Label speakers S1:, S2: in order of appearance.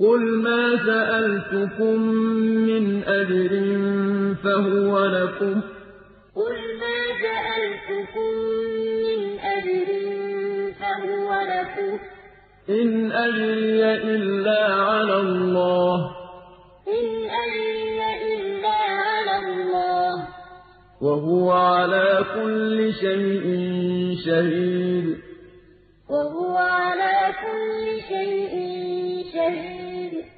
S1: قُلْ مَا سَأَلْتُكُم مِّنْ أَجْرٍ فَهُوَ لَكُمْ ۖ إِنْ أَجْرِيَ إِلَّا عَلَى اللَّهِ ۖ وَهُوَ عَلَىٰ كُلِّ شَيْءٍ شَهِيدٌ.